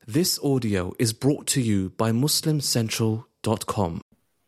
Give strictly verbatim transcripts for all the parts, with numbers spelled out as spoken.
This audio is brought to you by muslim central dot com.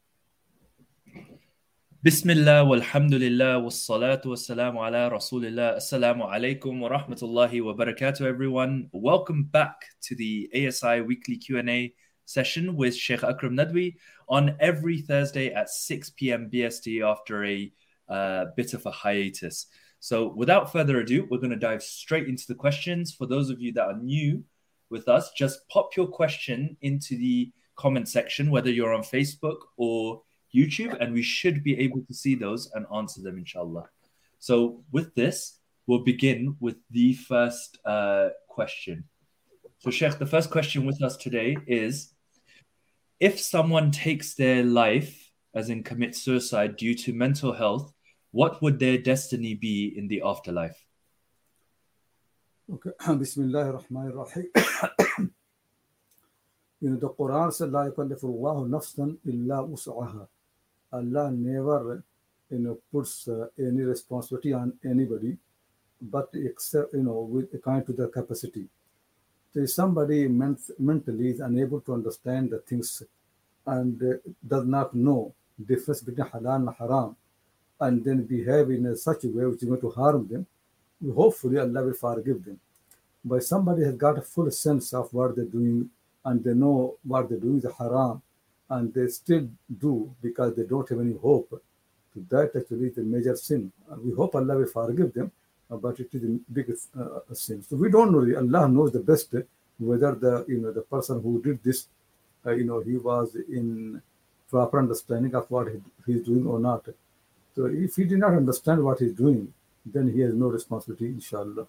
Bismillah walhamdulillah wassalatu wassalamu ala rasulillah. Assalamu alaikum wa rahmatullahi wa barakatuh, everyone. Welcome back to the A S I weekly Q and A session with Sheikh Akram Nadwi on every Thursday at six p.m. B S T after a uh, bit of a hiatus. So without further ado, we're going to dive straight into the questions. For those of you that are new with us, just pop your question into the comment section, whether you're on Facebook or YouTube, and we should be able to see those and answer them, inshallah. So with this, we'll begin with the first uh, question. So Sheikh, the first question with us today is, if someone takes their life, as in commits suicide due to mental health, what would their destiny be in the afterlife? Okay. Bismillah ar-Rahman ar-Rahim. You know, the Quran said, La yukallifullahu nafsan illa wus'aha. Allah never, you know, puts uh, any responsibility on anybody, but except, you know, with according to their capacity. So if somebody ment- mentally is unable to understand the things and uh, does not know difference between halal and haram, and then behave in a such a way which is going to harm them, hopefully Allah will forgive them. But somebody has got a full sense of what they're doing and they know what they're doing is haram, and they still do because they don't have any hope. So that actually is a major sin. And we hope Allah will forgive them, uh, but it is the biggest uh, sin. So we don't know. Allah knows the best whether the you know the person who did this, uh, you know, he was in proper understanding of what he, he's doing or not. So if he did not understand what he's doing, then he has no responsibility, inshallah.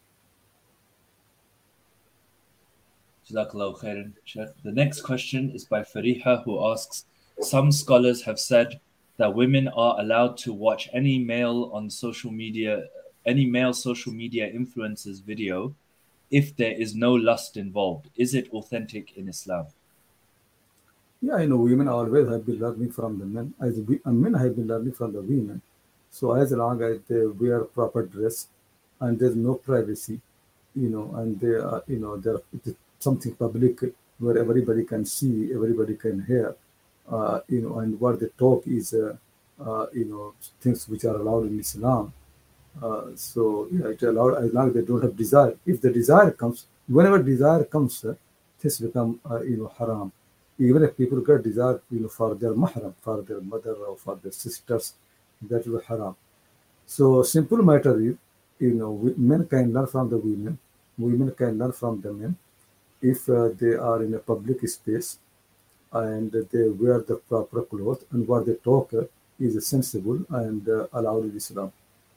Jazakallahu khairan, Sheikh. The next question is by Fariha, who asks, some scholars have said that women are allowed to watch any male on social media, any male social media influencer's video if there is no lust involved. Is it authentic in Islam? Yeah, you know, women always have been learning from the men, as we, and men have been learning from the women. So as long as they wear proper dress and there's no privacy, you know, and they are, you know, there it is something public where everybody can see, everybody can hear, uh, you know, and what they talk is, uh, uh, you know, things which are allowed in Islam. Uh, so yeah, it's allowed as long as they don't have desire. If the desire comes, whenever desire comes, uh, this become, uh, you know, haram. Even if people get desire, you know, for their mahram, for their mother or for their sisters, that will be haram. So simple matter is, you know, we, men can learn from the women, women can learn from the men if uh, they are in a public space and they wear the proper clothes and what they talk uh, is sensible and uh, allowed in Islam.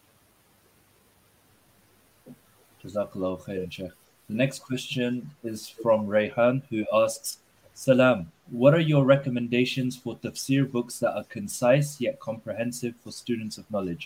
Jazakallahu khairan, Sheikh. The next question is from Rayhan, who asks, Salam, what are your recommendations for tafsir books that are concise yet comprehensive for students of knowledge?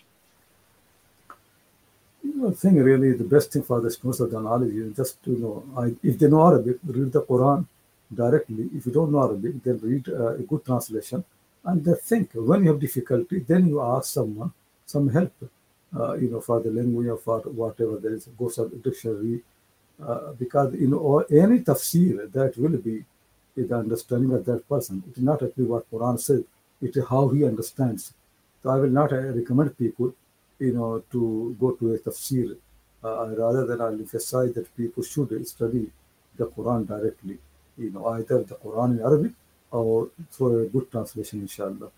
You know, I think really the best thing for the students of the knowledge is just to know, I, if they know Arabic, read the Quran directly. If you don't know Arabic, then read uh, a good translation. And they think when you have difficulty, then you ask someone some help, uh, you know, for the language or for whatever there is, go to the dictionary. Uh, because, you know, or any tafsir that will be the understanding of that person. It is not actually what Quran says, it is how he understands. So I will not uh, recommend people, you know, to go to a tafsir. Uh, rather than I'll emphasize that people should study the Quran directly, you know, either the Quran in Arabic or through a good translation, inshallah.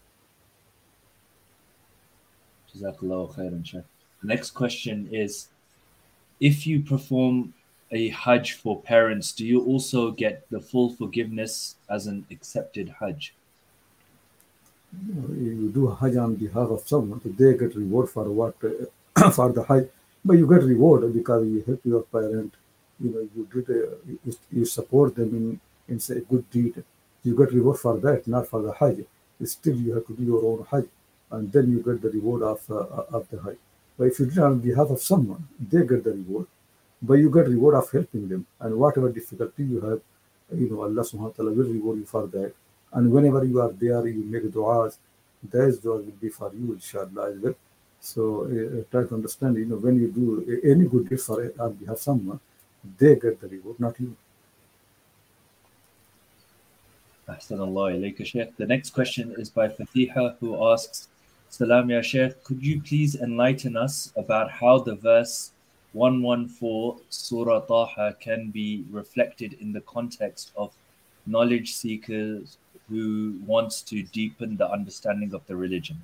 Jazakallahu khairan, Sheikh. The next question is, if you perform a Hajj for parents, do you also get the full forgiveness as an accepted Hajj? You know, you do Hajj on behalf of someone, so they get reward for what uh, for the Hajj, but you get reward because you help your parent. You know, you did a, you, you support them in in say, a good deed. You get reward for that, not for the Hajj. Still, you have to do your own Hajj, and then you get the reward of uh, of the Hajj. But if you do it on behalf of someone, they get the reward, but you get reward of helping them. And whatever difficulty you have, you know, Allah subhanahu wa ta'ala will reward you for that. And whenever you are there, you make du'as, those du'as will be for you, inshallah, as well. So uh, try to understand, you know, when you do any good deed for on behalf of someone, they get the reward, not you. Ahsanallah ilayka, Sheikh. The next question is by Fatiha, who asks, Salam ya Sheikh, could you please enlighten us about how the verse one fourteen Surah Taha can be reflected in the context of knowledge seekers who wants to deepen the understanding of the religion?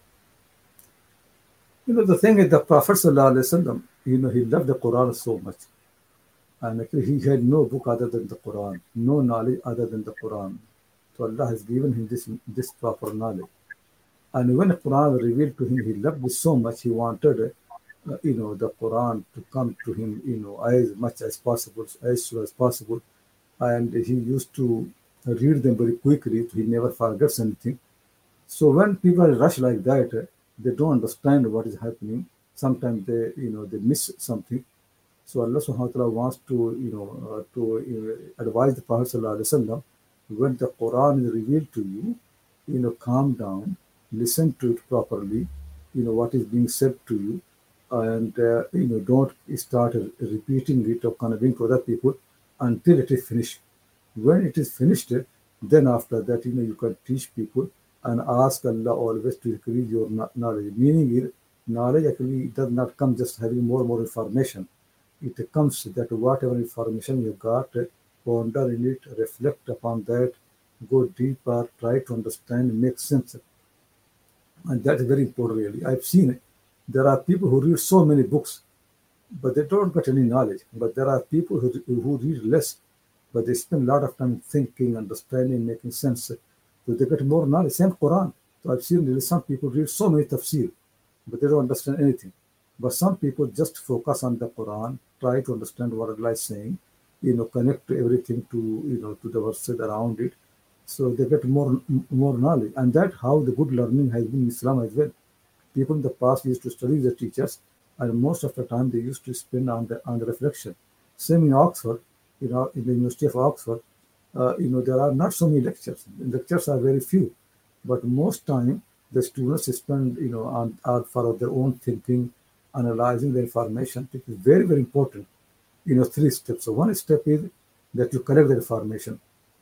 You know, the thing is, the Prophet ﷺ, you know, he loved the Quran so much. And actually, he had no book other than the Quran, no knowledge other than the Quran. So Allah has given him this, this proper knowledge. And when the Quran was revealed to him, he loved it so much, he wanted, uh, you know, the Quran to come to him, you know, as much as possible, as soon as possible. And he used to read them very quickly, so he never forgets anything. So when people rush like that, they don't understand what is happening. Sometimes they, you know, they miss something. So Allah subhanahu wa ta'ala wants to, you know, uh, to uh, advise the Prophet sallallahu alaihi wasallam, when the Quran is revealed to you, you know, calm down, listen to it properly, you know, what is being said to you, and, uh, you know, don't start repeating it or conveying to other people until it is finished. When it is finished, then after that, you know, you can teach people and ask Allah always to increase your knowledge. Meaning, knowledge actually does not come just having more and more information. It comes that whatever information you got, ponder in it, reflect upon that, go deeper, try to understand, make sense. And that is very important, really. I've seen it. There are people who read so many books, but they don't get any knowledge. But there are people who, who read less, but they spend a lot of time thinking, understanding, making sense. So they get more knowledge. Same Quran. So I've seen some people read so many tafsir, but they don't understand anything. But some people just focus on the Quran, try to understand what Allah is saying, you know, connect everything to, you know, to the verses around it. So they get more more knowledge. And that's how the good learning has been in Islam as well. People in the past used to study the teachers, and most of the time they used to spend on the on the reflection. Same in Oxford, you know, in the University of Oxford, uh, you know, there are not so many lectures. The lectures are very few, but most time the students spend, you know, on, on for their own thinking, analyzing the information. It is very, very important. You know, three steps. So one step is that you collect the information.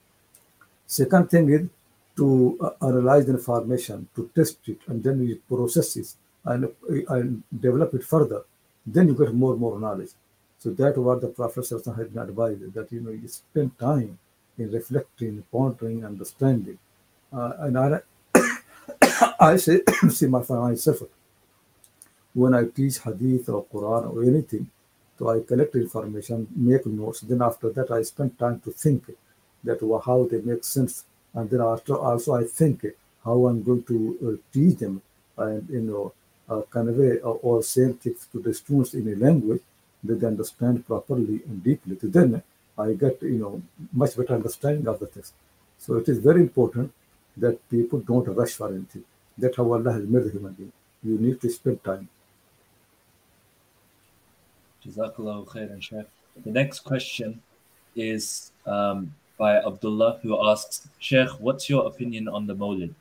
Second thing is to uh, analyze the information, to test it, and then you process it and, uh, and develop it further. Then you get more and more knowledge. So that's what the Prophet has advised, that, you know, you spend time in reflecting, pondering, understanding. Uh, and I, I say, see my, for myself, when I teach hadith or Quran or anything, so I collect information, make notes. Then after that, I spend time to think that how they make sense. And then after also I think how I'm going to uh, teach them and, you know, uh, convey uh, all same things to the students in a language that they understand properly and deeply. So then I get, you know, much better understanding of the text. So it is very important that people don't rush for anything. That's how Allah has made the human being. You need to spend time. Jazakallahu khairan, Shaykh. The next question is um, by Abdullah, who asks, Sheikh, what's your opinion on the Mawlid?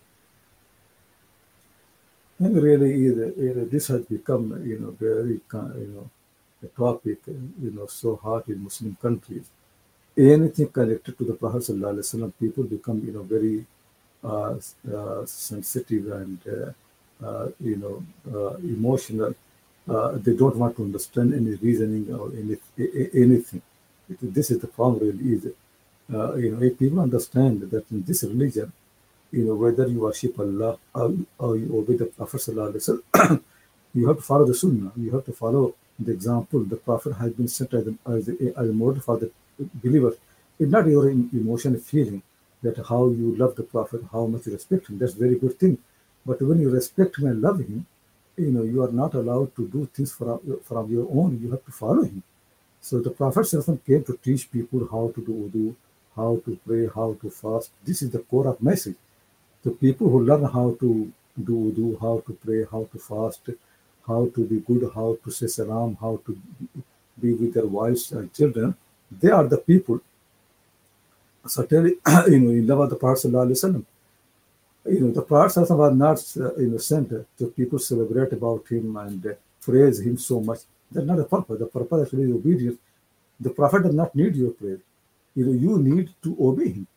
And really, either, either this has become, you know, very, you know, a topic, you know, so hot in Muslim countries. Anything connected to the Prophet Sallallahu Alaihi Wasallam, people become, you know, very uh, uh, sensitive and, uh, uh, you know, uh, emotional. Uh, they don't want to understand any reasoning or any, anything. This is the problem, really. Is, uh, you know, if people understand that in this religion, you know, whether you worship Allah or, or you obey the Prophet Sallallahu Alaihi Wasallam, you have to follow the Sunnah. You have to follow the example. The Prophet has been set as a, as a, as a model for the believers. It's not your emotional feeling that how you love the Prophet, how much you respect him. That's a very good thing. But when you respect him and love him, you know, you are not allowed to do things from, from your own. You have to follow him. So the Prophet came to teach people how to do wudu, how to pray, how to fast. This is the core of message. The people who learn how to do wudu, how to pray, how to fast, how to be good, how to say salam, how to be with their wives and children, they are the people certainly, you know, in love of the Prophet Sallallahu Alaihi Wasallam. You know, the Prophet was not, uh, you know, sent to people celebrate about him and uh, praise him so much. That's not the purpose. The purpose actually is obedience. The Prophet does not need your praise. You know, you need to obey him.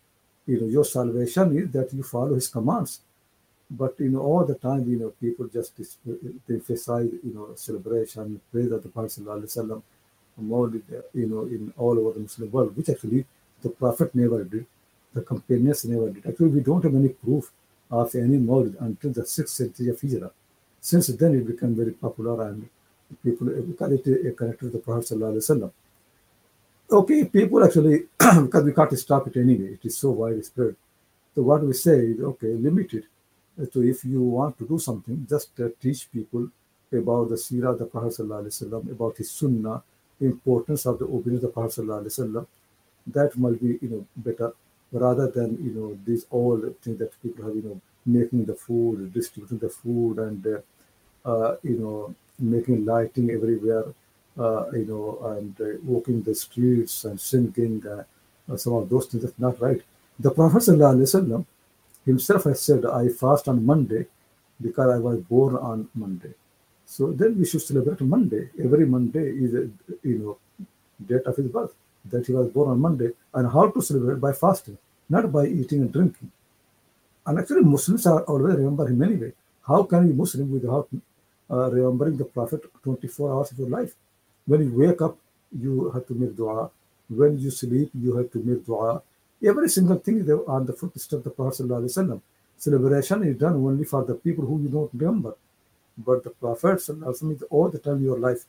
You know, your salvation is that you follow his commands. But you know, all the time, you know, people just dis- they emphasize, you know, celebration, praise of the Prophet Sallallahu Alaihi Wasallam, Maulid, uh, you know, in all over the Muslim world, which actually the Prophet never did, the companions never did. Actually, we don't have any proof of any Maulid until the sixth century of Hijrah. Since then, it became very popular and people because it is connected to the Prophet Sallallahu Alaihi Wasallam. Okay, people actually because we can't stop it anyway. It is so widespread. So what we say is okay, limit it. Uh, So if you want to do something, just uh, teach people about the seerah of the Prophet Sallallahu Alaihi Wasallam, about his sunnah, importance of the obedience of the Prophet Sallallahu Alaihi Wasallam. That might be, you know, better rather than, you know, these all things that people have, you know, making the food, distributing the food, and uh, uh, you know, making lighting everywhere, uh, you know, and uh, walking the streets and singing. Uh, uh, some of those things, that's not right. The Prophet Sallallahu Alaihi Wasallam himself has said, I fast on Monday because I was born on Monday. So then we should celebrate Monday. Every Monday is a, you know, date of his birth, that he was born on Monday. And how to celebrate? By fasting, not by eating and drinking. And actually, Muslims are always remember him anyway. How can you Muslim without uh, remembering the Prophet twenty-four hours of your life? When you wake up, you have to make dua. When you sleep, you have to make dua. Every single thing is there on the footsteps of the Prophet Sallallahu Alaihi Wasallam. Celebration is done only for the people who you don't remember. But the Prophet Sallallahu Alaihi Wasallam is all the time in your life.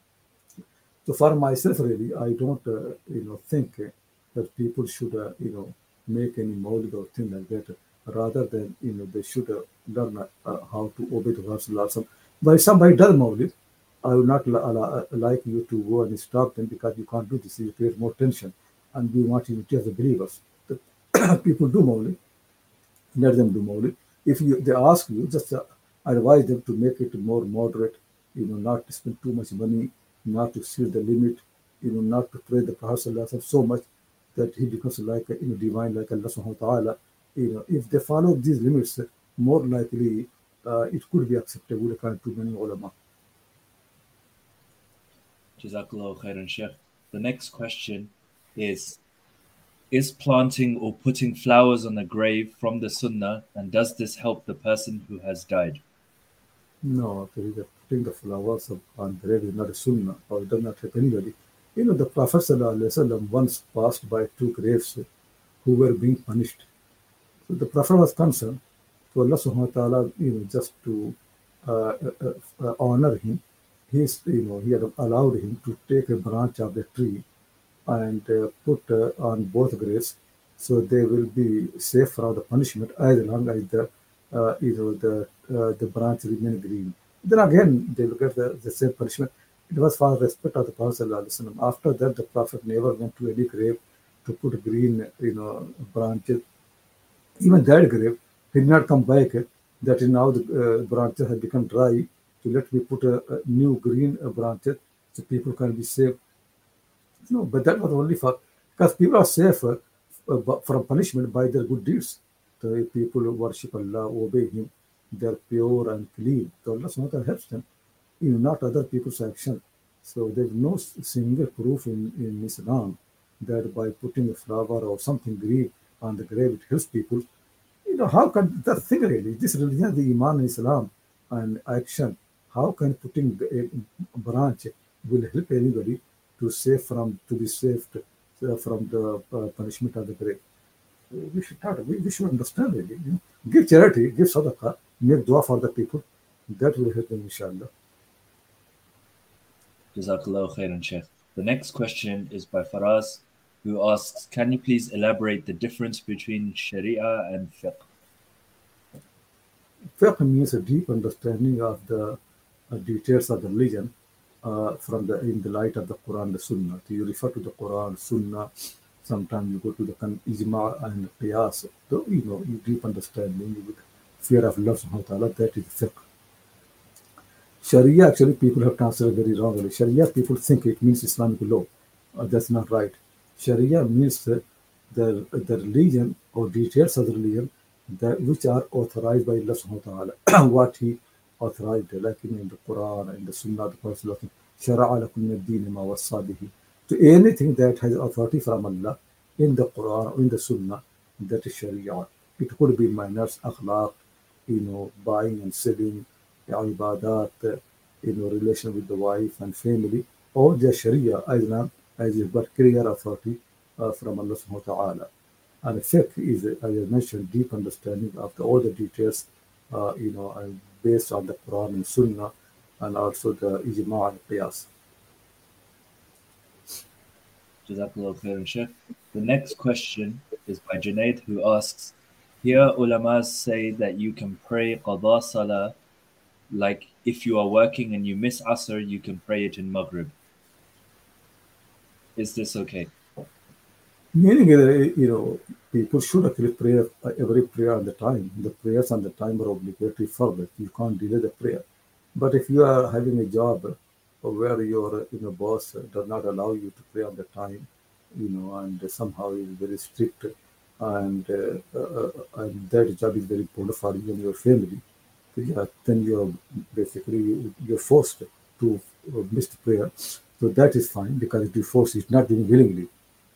So for myself, really, I don't, uh, you know, think uh, that people should, uh, you know, make any maulid or thing like that. Rather than, you know, they should uh, learn uh, how to obey the Prophet Sallallahu Alaihi Wasallam. But if somebody does maulid, I would not li- allow- like you to go and stop them because you can't do this. You create more tension, and we want unity as the believers. The people do maulid, let them do maulid. If you they ask you, just uh, advise them to make it more moderate, you know, not to spend too much money, not to exceed the limit, you know, not to praise the Prophet Sallallahu Alaihi Wasallam so much that he becomes like a, you know, divine like Allah subhanahu wa ta'ala. You know, if they follow these limits, more likely uh, it could be acceptable according to many ulama. Jazakallah khairan, Sheikh. The next question is Is planting or putting flowers on a grave from the Sunnah, and does this help the person who has died? No, actually, the putting the flowers up on grave is not a sunnah, or it does not help anybody. You know, the Prophet Sallallahu Alaihi Wasallam once passed by two graves who were being punished. So the Prophet was concerned to Allah subhanahu wa ta'ala, you know, just to uh, uh, uh, honor him. He's, you know, he had allowed him to take a branch of the tree and uh, put uh, on both graves, so they will be safe from the punishment as long as the uh, you know the uh, the branch remain green. Then again they will get the, the same punishment. It was for respect of the Prophet Sallallahu Alaihi Wasallam. After that, the Prophet never went to any grave to put green, you know, branches. Even that grave did not come back. That is now the uh, branches have become dry. So let me put a, a new green uh, branches so people can be safe. No, but that was only for because people are safe uh, uh, bu- from punishment by their good deeds. The people who worship Allah, obey Him, they are pure and clean. So Allah subhanahu wa ta'ala helps them, you know, not other people's action. So there's no s- single proof in, in Islam that by putting a flower or something green on the grave it helps people. You know, how can the thing really? This religion, the Iman in Islam and action, how can putting a branch will help anybody to save from to be saved uh, from the uh, punishment of the grave? We should not, we, we should understand really. You know? Give charity, give sadaqah, make dua for the people. That will help them, inshallah. Jazakallah khairan, Sheikh. The next question is by Faraz, who asks, Can you please elaborate the difference between Sharia and fiqh? Fiqh means a deep understanding of the uh, details of the religion uh, from the in the light of the Quran, the Sunnah. So you refer to the Quran, Sunnah. Sometimes you go to the con- Ijma and Qiyas. So you know, you deep understanding with fear of Allah subhanahu wa ta'ala. That is fiqh. Sharia actually people have translated very wrongly. Sharia people think it means Islamic law. Uh, that's not right. Sharia means uh, the the religion or details of the religion that which are authorized by Allah subhanahu wa ta'ala. What he authorized, like you know, in the Quran and the Sunnah, the Prophet sallallahu alaihi wasallam, "Shara'a lakum min ad-din ma wassa bihi." To anything that has authority from Allah in the Quran or in the Sunnah, that is Sharia. It could be manners, akhlaq, you know, buying and selling, ibadat, uh, you know, relation with the wife and family, or the Sharia as long as you've got clear authority uh, from Allah subhanahu wa ta'ala. And fiqh is, as I mentioned, deep understanding of the, all the details, uh, you know, and based on the Quran and Sunnah, and also the ijma and qiyas. Jazakallah khairan, Sheikh. The next question is by Junaid, who asks, here ulamas say that you can pray qada salah, like if you are working and you miss Asr, you can pray it in Maghrib. Is this okay? Meaning, uh, you know, people should actually pray uh, every prayer on the time. The prayers on the time are obligatory for that. You can't delay the prayer. But if you are having a job uh, where your uh, you know boss uh, does not allow you to pray on the time, you know, and somehow is very strict, and uh, uh, uh, and that job is very important for you and your family, yeah, then you're basically you're forced to uh, miss the prayer. So that is fine because the force is not doing willingly.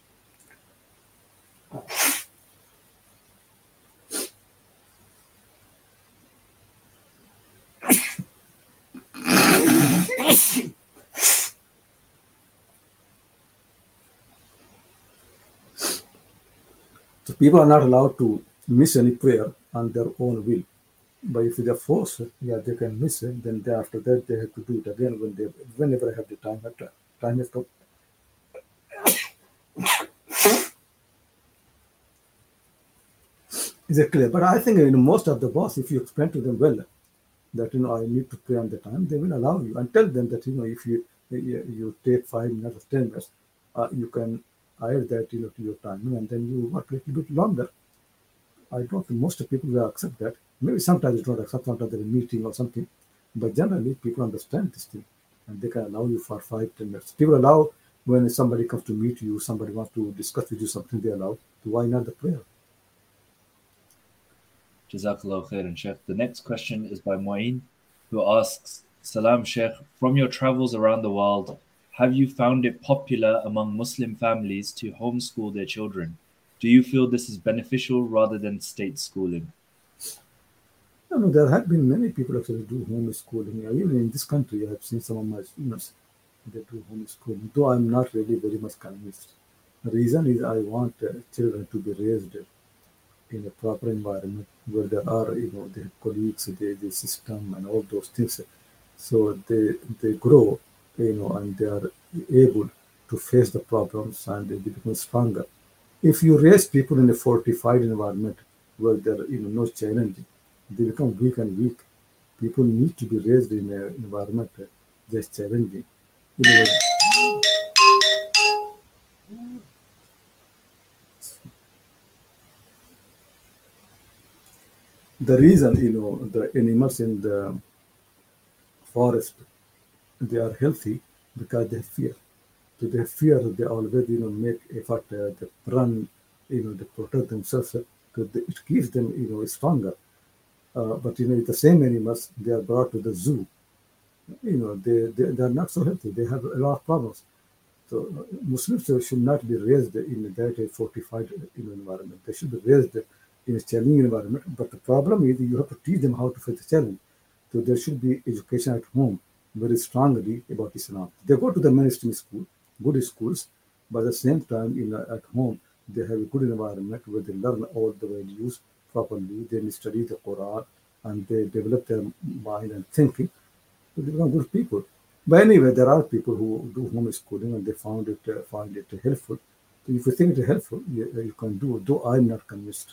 So people are not allowed to miss any prayer on their own will. But if they're forced, yeah, they can miss it. Then they, after that, they have to do it again when they, whenever they have the time. After time is come. Is it clear? But I think in most of the boss, if you explain to them well that you know I need to pray on the time, they will allow you and tell them that you know if you you, you take five minutes or ten minutes, uh, you can add that you know to your timing and then you work a little bit longer. I don't think most of people will accept that. Maybe sometimes they don't accept, sometimes they're in a meeting or something. But generally, people understand this thing and they can allow you for five, ten minutes. People allow when somebody comes to meet you, somebody wants to discuss with you something, they allow. So why not the prayer? Jazakallah khairan, Sheikh. The next question is by Mu'in, who asks, Salam, Sheikh. From your travels around the world, have you found it popular among Muslim families to homeschool their children? Do you feel this is beneficial rather than state schooling? No, no, there have been many people actually do homeschooling. Even in this country, I have seen some of my students, they do homeschooling, though I'm not really very much convinced. The reason is I want uh, children to be raised in a proper environment where there are, you know, the colleagues, the, the system and all those things. So they they grow, you know, and they are able to face the problems and they become stronger. If you raise people in a fortified environment where there are you know, no challenge, they become weak and weak. People need to be raised in an environment that's challenging. You know, the reason, you know, the animals in the forest, they are healthy because they have fear. So they have fear, they always, you know, make effort, uh, they run, you know, they protect themselves. Because it keeps them, you know, stronger. Uh, but you know, the same animals they are brought to the zoo. You know, they they, they are not so healthy. They have a lot of problems. So uh, Muslims should not be raised in that uh, fortified you know, environment. They should be raised in a challenging environment. But the problem is you have to teach them how to face the challenge. So there should be education at home very strongly about Islam. They go to the mainstream school, good schools, but at the same time, in uh, at home they have a good environment where they learn all the values properly. They study the Quran and they develop their mind and thinking. So they become good people. But anyway, there are people who do homeschooling and they found it uh, find it helpful. So if you think it is helpful, you, you can do it. Though I'm not convinced.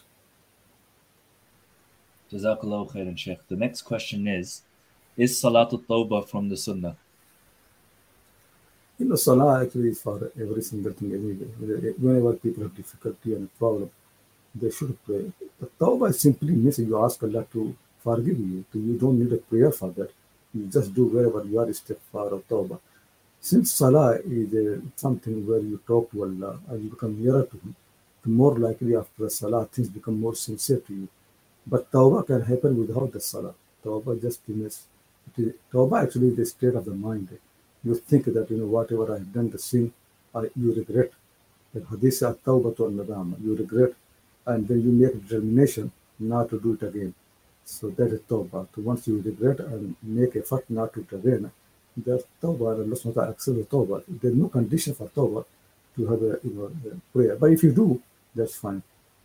Jazakallah khairan, Sheikh. The next question is, is Salatul Tawbah from the Sunnah? You know, Salah actually is for every single thing anyway. Whenever people have difficulty and a problem, they should pray. The Tawbah simply means you ask Allah to forgive you. So you don't need a prayer for that. You just do wherever you are, istighfar or Tawbah. Since Salah is uh, something where you talk to Allah and you become nearer to Him, the more likely after the Salah things become more sincere to you. But Tawbah can happen without the Salah. Tawbah just means, Tawbah actually is the state of the mind. You think that, you know, whatever I've done, the sin, I, you regret. The hadith at Tawbah to al-Nadama, you regret and then you make a determination not to do it again. So that is tawbah. So once you regret and make effort not to do it again, that's tawbah, and Allah subhanahu wa ta'ala accepts the tawbah. There's no condition for tawbah to have a, you know, a prayer. But if you do, that's fine.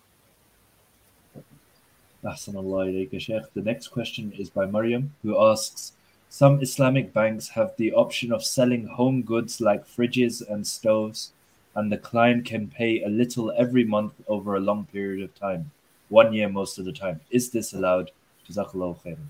Ahsanallah ilayka, Sheikh. The next question is by Maryam, who asks, some Islamic banks have the option of selling home goods like fridges and stoves, and the client can pay a little every month over a long period of time, one year most of the time. Is this allowed? Jazakallahu khairan.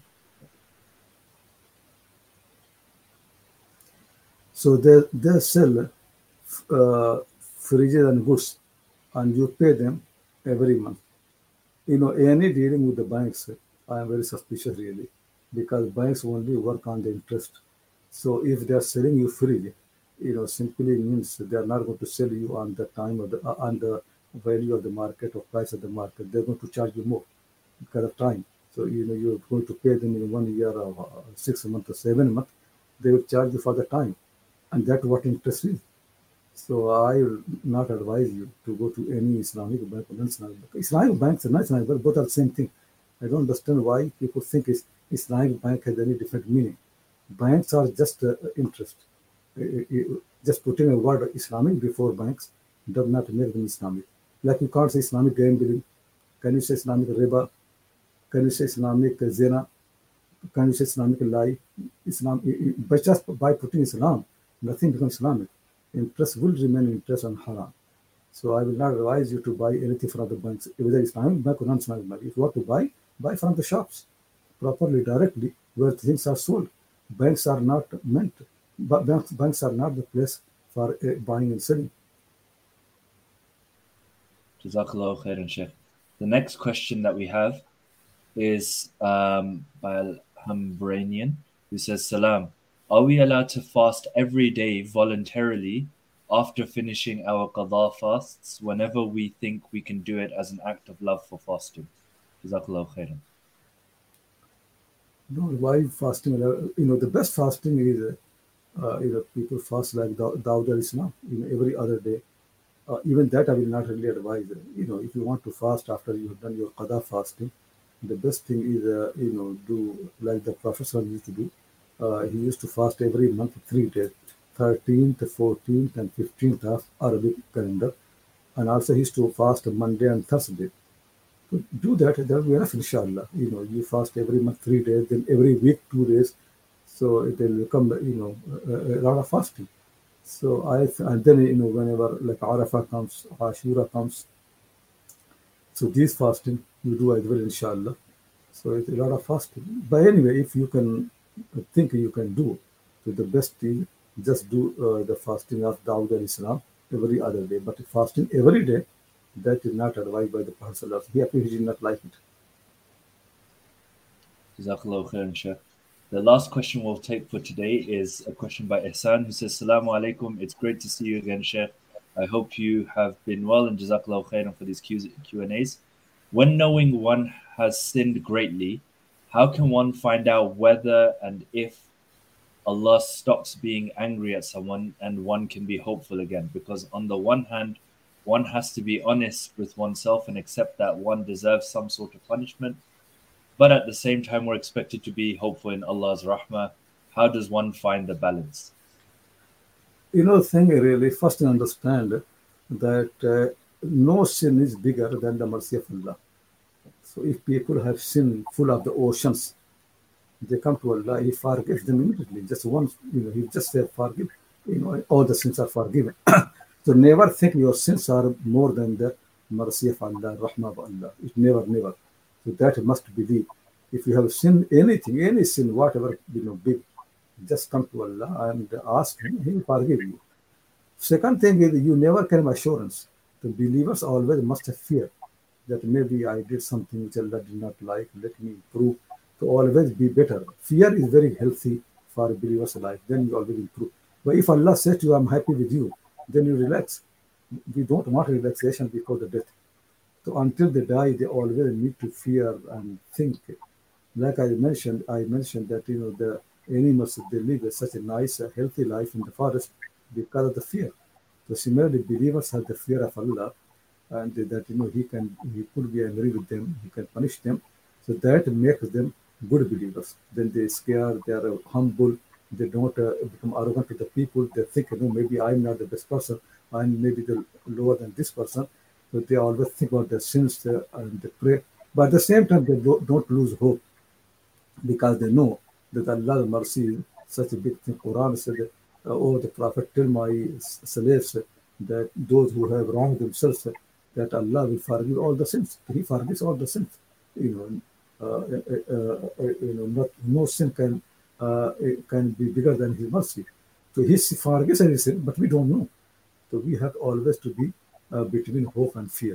So they, they sell uh, fridges and goods, and you pay them every month. You know, any dealing with the banks, I am very suspicious really, because banks only work on the interest. So if they are selling you freely, you know, simply means they are not going to sell you on the time of the uh, on the value of the market or price of the market. They're going to charge you more because of time. So you know you're going to pay them in one year or uh, six months or seven months. They will charge you for the time, and that's what interest is. So I will not advise you to go to any Islamic bank or non-Islamic bank. Islamic banks and non-Islamic banks both are the same thing. I don't understand why people think is Islamic bank has any different meaning. Banks are just uh, interest. Uh, uh, just putting a word Islamic before banks does not make them Islamic. Like you can't say Islamic gambling. Can you say Islamic riba? Can you say Islamic zina? Can you say Islamic lie? Islam, but just by putting Islam, nothing becomes Islamic. Interest will remain interest on haram. So I will not advise you to buy anything from the banks, whether Islamic bank or non-Islamic bank. If you want to buy, buy from the shops, properly, directly, where things are sold. Banks are not meant, but banks, banks are not the place for uh, buying and selling. Jazakallahu khairan, Sheikh. The next question that we have is um, by Al-Hambranian, who says, Salam, are we allowed to fast every day voluntarily after finishing our qadha fasts whenever we think we can do it as an act of love for fasting? Jazakallahu khairan. No, why fasting? You know, the best fasting is, uh, you know, people fast like Dawud al-Islam, you know, every other day. Uh, even that I will not really advise. You know, if you want to fast after you have done your qadha fasting, the best thing is, uh, you know, do like the Prophet used to do. Uh, he used to fast every month, three days, thirteenth, fourteenth, and fifteenth of Arabic calendar. And also he used to fast Monday and Thursday. So do that, that will be enough, inshallah. You know, you fast every month, three days, then every week, two days. So it will become, you know, a, a lot of fasting. So I, and then, you know, whenever like Arafah comes, Ashura comes, so these fasting, you do as well, inshallah. So it's a lot of fasting. But anyway, if you can think you can do, so the best thing, just do uh, the fasting of Dawud al-Islam every other day. But fasting every day, that is not advised by the Prophet Sallallahu Alaihi Wasallam. He appears he did not like it. Jazakallahu khairan, Sheikh. The last question we'll take for today is a question by Ihsan, who says, Assalamu alaikum. It's great to see you again, Sheikh. I hope you have been well, and Jazakallahu khairan for these Q and A's. When knowing one has sinned greatly, how can one find out whether and if Allah stops being angry at someone and one can be hopeful again? Because on the one hand, one has to be honest with oneself and accept that one deserves some sort of punishment. But at the same time, we're expected to be hopeful in Allah's rahmah. How does one find the balance? You know, the thing really, first understand that uh, no sin is bigger than the mercy of Allah. So if people have sin full of the oceans, they come to Allah, He forgives them immediately. Just once, you know, He just said, forgive, you know, all the sins are forgiven. So never think your sins are more than the mercy of Allah, rahmah of Allah. It never, never. So that must believe. If you have sinned anything, any sin, whatever, you know, big, just come to Allah and ask Him, He will forgive you. Second thing is, you never can have assurance. The believers always must have fear that maybe I did something which Allah did not like, let me improve. To always be better. Fear is very healthy for a believer's life. Then you always improve. But if Allah says to you, I'm happy with you, then you relax. We don't want relaxation before the death. So until they die, they always need to fear and think. Like I mentioned, I mentioned that, you know, the animals, they live such a nice, healthy life in the forest because of the fear. So similarly, believers have the fear of Allah. and that you know he can he could be angry with them, he can punish them. So that makes them good believers. Then they scare, they are humble, they don't uh, become arrogant to the people. They think, you know, maybe I'm not the best person, I'm maybe the lower than this person. So they always think about their sins uh, and they pray. But at the same time, they don't, don't lose hope because they know that Allah's mercy is such a big thing. Quran said, uh, "Oh, the Prophet, tell my slaves that those who have wronged themselves, that Allah will forgive all the sins. He forgives all the sins. You know, uh, uh, uh, uh, you know, not no sin can uh, can be bigger than His mercy. So He forgives any sin, but we don't know. So we have always to be uh, between hope and fear."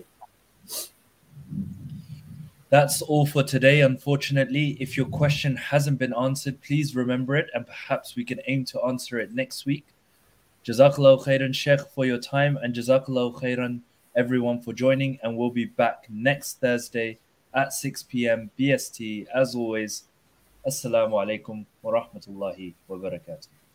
That's all for today, unfortunately. If your question hasn't been answered, please remember it and perhaps we can aim to answer it next week. Jazakallahu khairan, Sheikh, for your time, and Jazakallahu khairan, everyone, for joining. And we'll be back next Thursday at six p.m. B S T. As always, Assalamu alaikum wa rahmatullahi wa barakatuh.